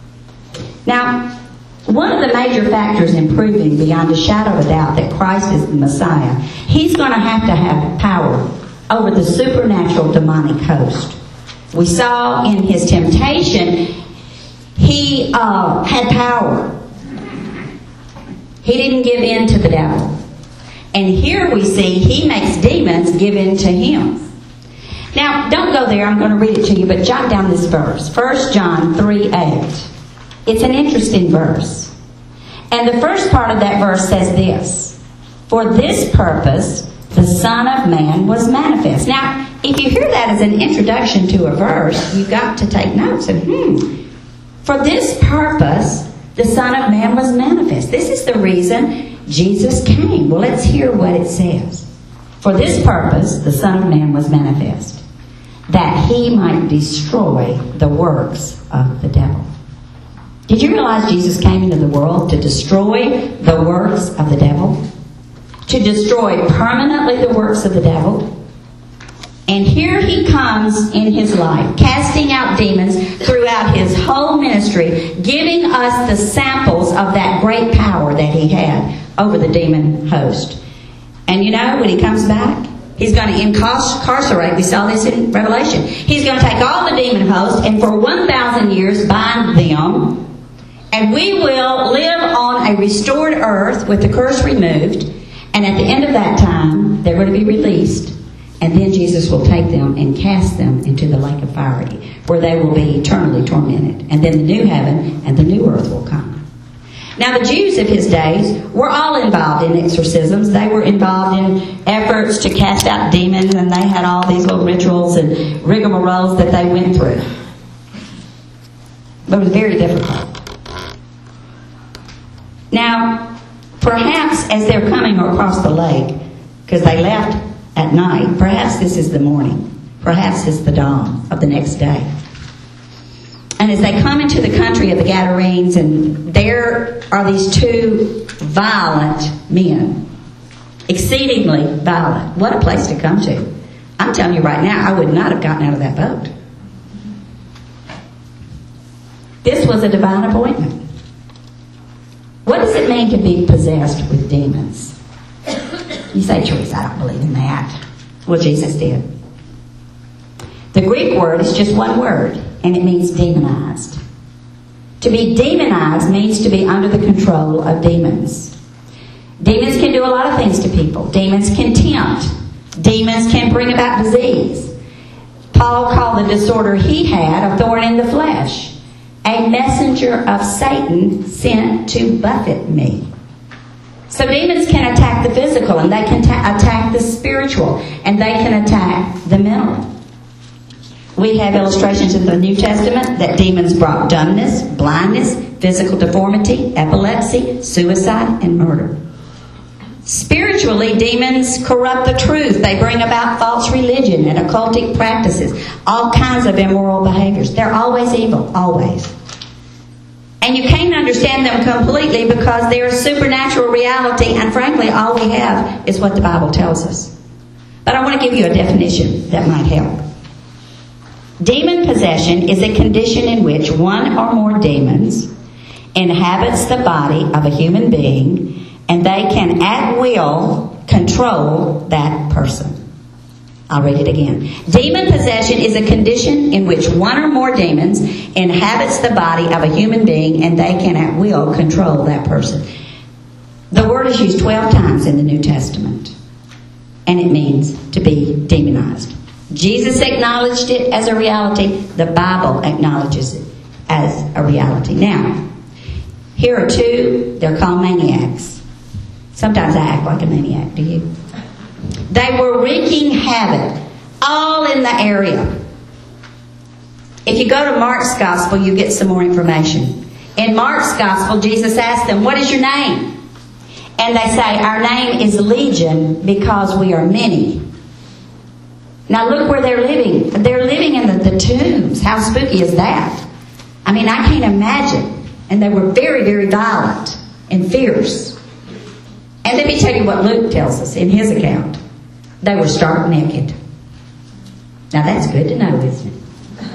Now, one of the major factors in proving beyond a shadow of a doubt that Christ is the Messiah, he's going to have to have power over the supernatural demonic host. We saw in his temptation, he uh, had power. He didn't give in to the devil. And here we see he makes demons give in to him. Now, don't go there. I'm going to read it to you, but jot down this verse. First John three eight. It's an interesting verse. And the first part of that verse says this: for this purpose the Son of Man was manifest. Now, if you hear that as an introduction to a verse, you've got to take notes. And hmm, for this purpose the Son of Man was manifest. This is the reason Jesus came. Well, let's hear what it says. For this purpose the Son of Man was manifest, that he might destroy the works of the devil. Did you realize Jesus came into the world to destroy the works of the devil? To destroy permanently the works of the devil? And here he comes in his life, casting out demons throughout his whole ministry, giving us the samples of that great power that he had over the demon host. And you know, when he comes back, he's going to incarcerate, we saw this in Revelation, he's going to take all the demon hosts and for one thousand years bind them, and we will live on a restored earth with the curse removed, and at the end of that time, they're going to be released. And then Jesus will take them and cast them into the lake of fire, where they will be eternally tormented. And then the new heaven and the new earth will come. Now the Jews of his days were all involved in exorcisms. They were involved in efforts to cast out demons, and they had all these little rituals and rigmaroles that they went through. But it was very difficult. Now, perhaps as they're coming across the lake, because they left at night, perhaps this is the morning, perhaps it's the dawn of the next day. And as they come into the country of the Gadarenes, and there are these two violent men, exceedingly violent. What a place to come to. I'm telling you right now, I would not have gotten out of that boat. This was a divine appointment. What does it mean to be possessed with demons? You say, Teresa, I don't believe in that. Well, Jesus did. The Greek word is just one word, and it means demonized. To be demonized means to be under the control of demons. Demons can do a lot of things to people. Demons can tempt. Demons can bring about disease. Paul called the disorder he had a thorn in the flesh, a messenger of Satan sent to buffet me. So demons can attack the physical, and they can ta- attack the spiritual, and they can attack the mental. We have illustrations in the New Testament that demons brought dumbness, blindness, physical deformity, epilepsy, suicide, and murder. Spiritually, demons corrupt the truth. They bring about false religion and occultic practices, all kinds of immoral behaviors. They're always evil, always. And you can't understand them completely because they're a supernatural reality, and frankly, all we have is what the Bible tells us. But I want to give you a definition that might help. Demon possession is a condition in which one or more demons inhabits the body of a human being, and they can at will control that person. I'll read it again. Demon possession is a condition in which one or more demons inhabits the body of a human being, and they can at will control that person. The word is used twelve times in the New Testament, and it means to be demonized. Jesus acknowledged it as a reality. The Bible acknowledges it as a reality. Now, here are two, they're called maniacs. Sometimes I act like a maniac, do you? They were wreaking havoc all in the area. If you go to Mark's Gospel, you get some more information. In Mark's Gospel, Jesus asked them, "What is your name?" And they say, "Our name is Legion because we are many." Now look where they're living. They're living in the, the tombs. How spooky is that? I mean, I can't imagine. And they were very, very violent and fierce. And let me tell you what Luke tells us in his account. They were stark naked. Now that's good to know, isn't it?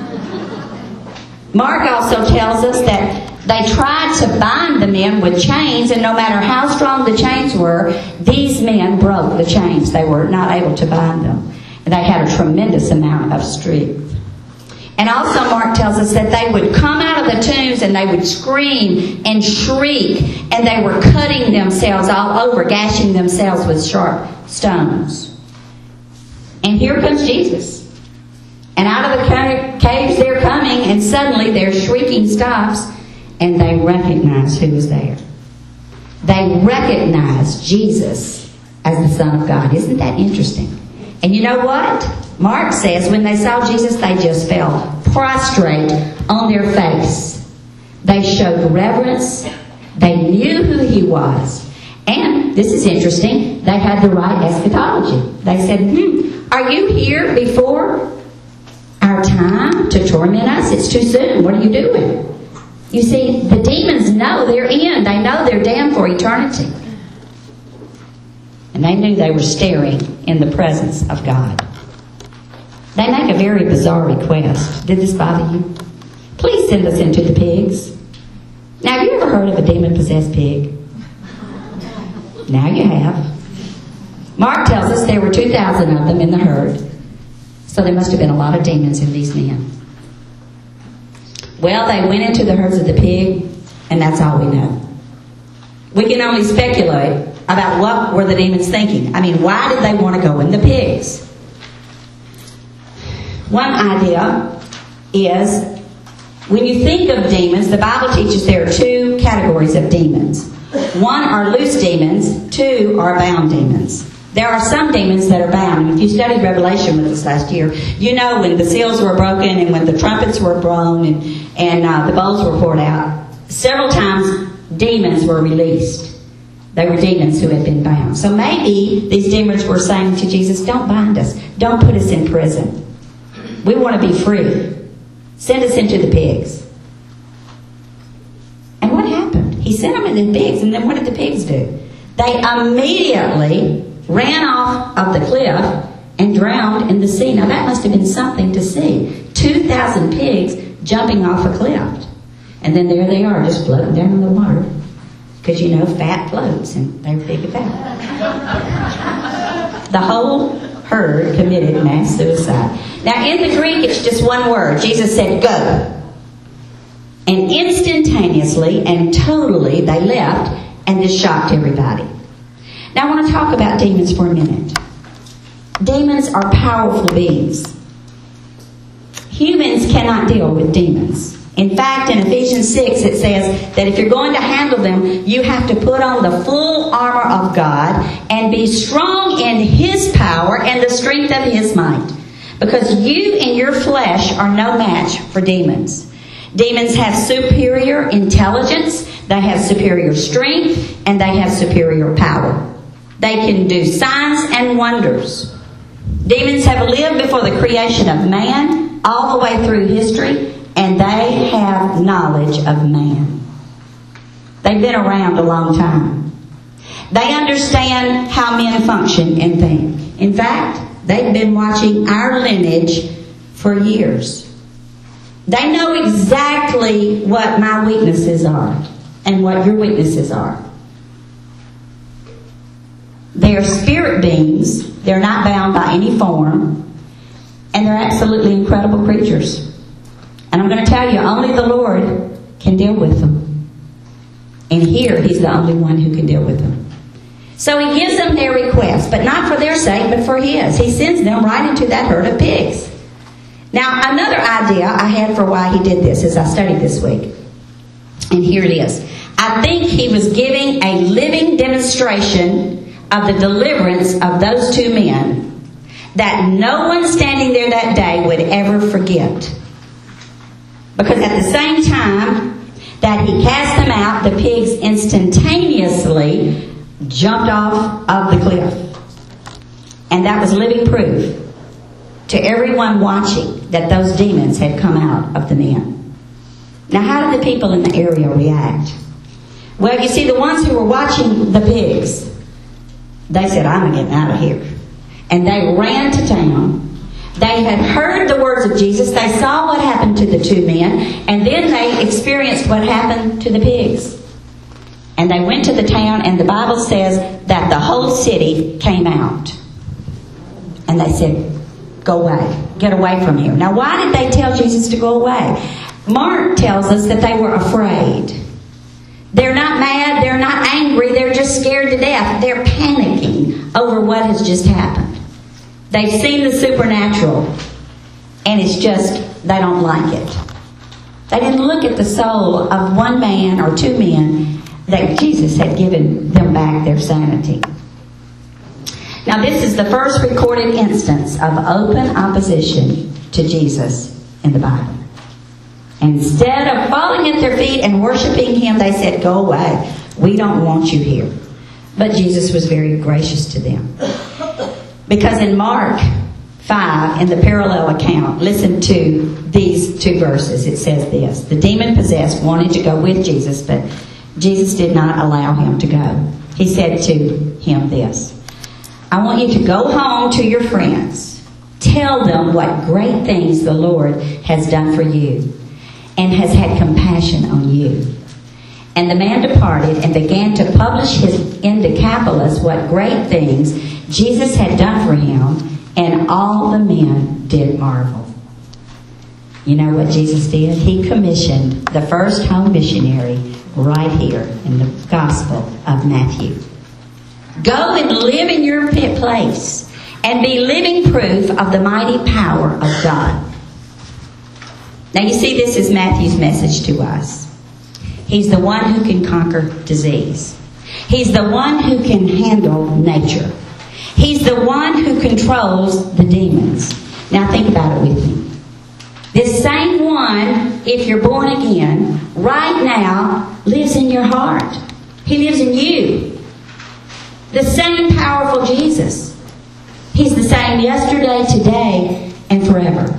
Mark also tells us that they tried to bind the men with chains, and no matter how strong the chains were, these men broke the chains. They were not able to bind them. And they had a tremendous amount of strength. And also Mark tells us that they would come out of the tombs and they would scream and shriek, and they were cutting themselves all over, gashing themselves with sharp stones. And here comes Jesus. And out of the caves they're coming, and suddenly their shrieking stops, and they recognize who was there. They recognize Jesus as the Son of God. Isn't that interesting? And you know what? Mark says when they saw Jesus, they just fell prostrate on their face. They showed reverence. They knew who he was. And, this is interesting, they had the right eschatology. They said, hmm, are you here before our time to torment us? It's too soon. What are you doing? You see, the demons know they're in. They know they're damned for eternity. And they knew they were staring in the presence of God. They make a very bizarre request. Did this bother you? Please send us into the pigs. Now, have you ever heard of a demon-possessed pig? Now you have. Mark tells us there were two thousand of them in the herd. So there must have been a lot of demons in these men. Well, they went into the herds of the pig, and that's all we know. We can only speculate about what were the demons thinking. I mean, why did they want to go in the pigs? One idea is, when you think of demons, the Bible teaches there are two categories of demons. One are loose demons, two are bound demons. There are some demons that are bound. If you studied Revelation with us last year, you know when the seals were broken and when the trumpets were blown and, and uh, the bowls were poured out, several times demons were released. They were demons who had been bound. So maybe these demons were saying to Jesus, don't bind us. Don't put us in prison. We want to be free. Send us into the pigs. And what happened? He sent them into the pigs, and then what did the pigs do? They immediately ran off of the cliff and drowned in the sea. Now that must have been something to see. two thousand pigs jumping off a cliff. And then there they are, just floating down in the water. Because you know, fat floats, and they're big and fat. The whole herd committed mass suicide. Now in the Greek, it's just one word. Jesus said, go. And instantaneously and totally they left and just shocked everybody. Now I want to talk about demons for a minute. Demons are powerful beings. Humans cannot deal with demons. In fact, in Ephesians six it says that if you're going to handle them, you have to put on the full armor of God and be strong in His power and the strength of His might. Because you in your flesh are no match for demons. Demons have superior intelligence, they have superior strength, and they have superior power. They can do signs and wonders. Demons have lived before the creation of man, all the way through history, and they have knowledge of man. They've been around a long time. They understand how men function and think. In fact, they've been watching our lineage for years. They know exactly what my weaknesses are and what your weaknesses are. They are spirit beings. They're not bound by any form. And they're absolutely incredible creatures. And I'm going to tell you, only the Lord can deal with them. And here, He's the only one who can deal with them. So He gives them their request, but not for their sake, but for His. He sends them right into that herd of pigs. Now, another idea I had for why He did this as I studied this week. And here it is. I think He was giving a living demonstration of the deliverance of those two men that no one standing there that day would ever forget. Because at the same time that He cast them out, the pigs instantaneously jumped off of the cliff. And that was living proof to everyone watching that those demons had come out of the men. Now, how did the people in the area react? Well, you see, the ones who were watching the pigs, they said, I'm getting out of here. And they ran to town. They had heard the words of Jesus. They saw what happened to the two men. And then they experienced what happened to the pigs. And they went to the town, and the Bible says that the whole city came out. And they said, go away. Get away from here. Now, why did they tell Jesus to go away? Mark tells us that they were afraid. They're not mad. They're not angry. They're just scared to death. They're panicking over what has just happened. They've seen the supernatural, and it's just, they don't like it. They didn't look at the soul of one man or two men that Jesus had given them back their sanity. Now, this is the first recorded instance of open opposition to Jesus in the Bible. Instead of falling at their feet and worshiping Him, they said, go away. We don't want you here. But Jesus was very gracious to them. Because in Mark five in the parallel account, listen to these two verses. It says this: the demon-possessed wanted to go with Jesus, but Jesus did not allow him to go. He said to him this: I want you to go home to your friends. Tell them what great things the Lord has done for you and has had compassion on you. And the man departed and began to publish his, in Decapolis what great things Jesus had done for him, and all the men did marvel. You know what Jesus did? He commissioned the first home missionary right here in the Gospel of Matthew. Go and live in your place and be living proof of the mighty power of God. Now you see, this is Matthew's message to us. He's the one who can conquer disease. He's the one who can handle nature. He's the one who controls the demons. Now think about it with me. This same one, if you're born again, right now lives in your heart. He lives in you. The same powerful Jesus. He's the same yesterday, today, and forever.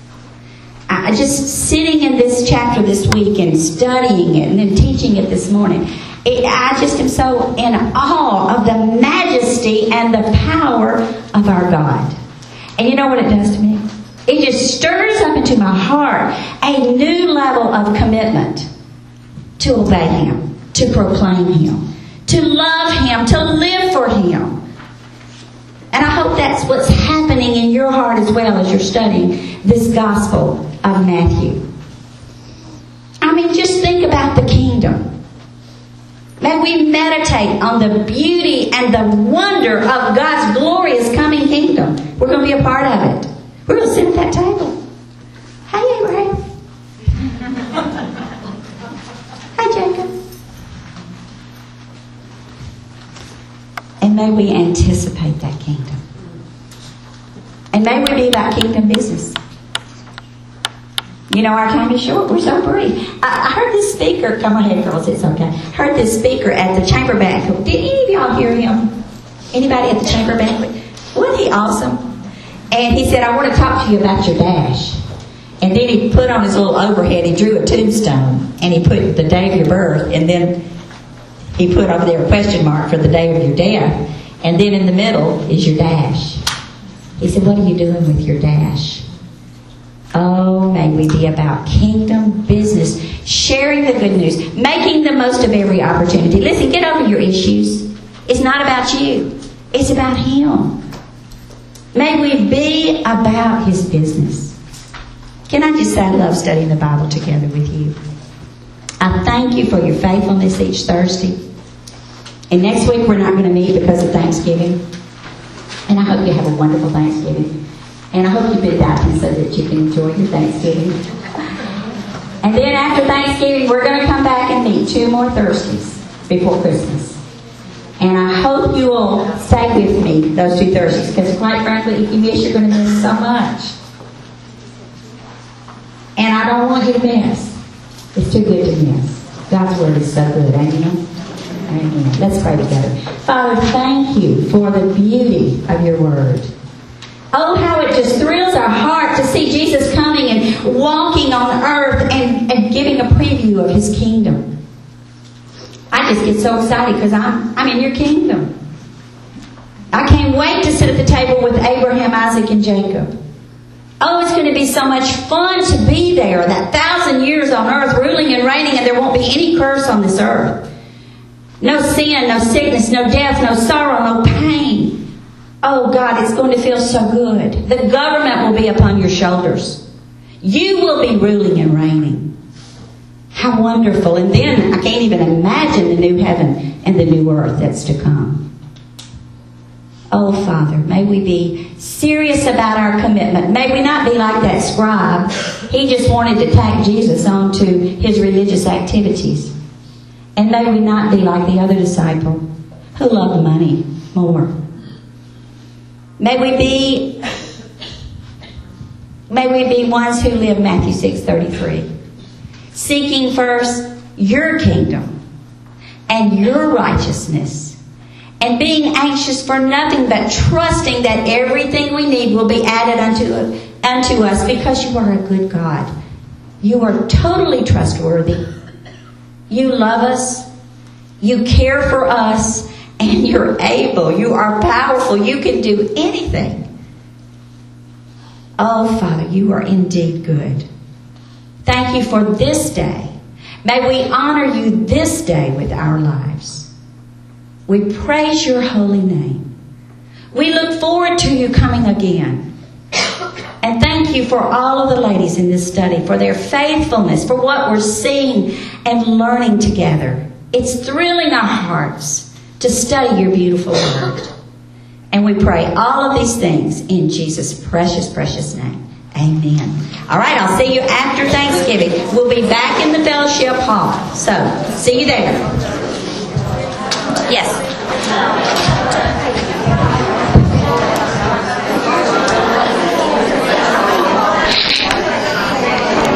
I just sitting in this chapter this week and studying it and then teaching it this morning, it, I just am so in awe of the majesty and the power of our God. And you know what it does to me? It just stirs up into my heart a new level of commitment to obey Him, to proclaim Him, to love Him, to live for Him. And I hope that's what's happening in your heart as well as you're studying this Gospel of Matthew. I mean, just think about the kingdom. May we meditate on the beauty and the wonder of God's glorious coming kingdom. We're going to be a part of it. We're going to sit at that table. Hey, Abraham. Hey, Jacob. And may we anticipate that kingdom. And may we be about kingdom business. You know, our time is short. We're so brief. I, I heard this speaker, come ahead, girls, it's okay. Heard this speaker at the chamber banquet. Did any of y'all hear him? Anybody at the chamber banquet? Wasn't he awesome? And he said, I want to talk to you about your dash. And then he put on his little overhead, he drew a tombstone, and he put the day of your birth, and then he put over there a question mark for the day of your death. And then in the middle is your dash. He said, what are you doing with your dash? Oh, may we be about kingdom business, sharing the good news, making the most of every opportunity. Listen, get over your issues. It's not about you. It's about Him. May we be about His business. Can I just say I love studying the Bible together with you. I thank you for your faithfulness each Thursday. And next week we're not going to meet because of Thanksgiving. And I hope you have a wonderful Thanksgiving. And I hope you've been dieting so that you can enjoy your Thanksgiving. And then after Thanksgiving, we're going to come back and meet two more Thursdays before Christmas. And I hope you will stay with me those two Thursdays, because quite frankly, if you miss, you're going to miss so much. And I don't want you to miss. It's too good to miss. God's Word is so good. Amen? Amen. Let's pray together. Father, thank you for the beauty of your Word. Oh, how it just thrills our heart to see Jesus coming and walking on earth and, and giving a preview of His kingdom. I just get so excited because I'm, I'm in your kingdom. I can't wait to sit at the table with Abraham, Isaac, and Jacob. Oh, it's going to be so much fun to be there, that thousand years on earth ruling and reigning, and there won't be any curse on this earth. No sin, no sickness, no death, no sorrow, no pain. Oh, God, it's going to feel so good. The government will be upon your shoulders. You will be ruling and reigning. How wonderful. And then I can't even imagine the new heaven and the new earth that's to come. Oh, Father, may we be serious about our commitment. May we not be like that scribe. He just wanted to tack Jesus onto his religious activities. And may we not be like the other disciple who loved money more. May we be, may we be ones who live Matthew six thirty-three, seeking first your kingdom and your righteousness, and being anxious for nothing, but trusting that everything we need will be added unto, unto us, because you are a good God. You are totally trustworthy. You love us. You care for us. And you're able. You are powerful. You can do anything. Oh, Father, you are indeed good. Thank you for this day. May we honor you this day with our lives. We praise your holy name. We look forward to you coming again. And thank you for all of the ladies in this study, for their faithfulness, for what we're seeing and learning together. It's thrilling our hearts to study your beautiful word. And we pray all of these things in Jesus' precious, precious name. Amen. All right, I'll see you after Thanksgiving. We'll be back in the fellowship hall. So, see you there. Yes.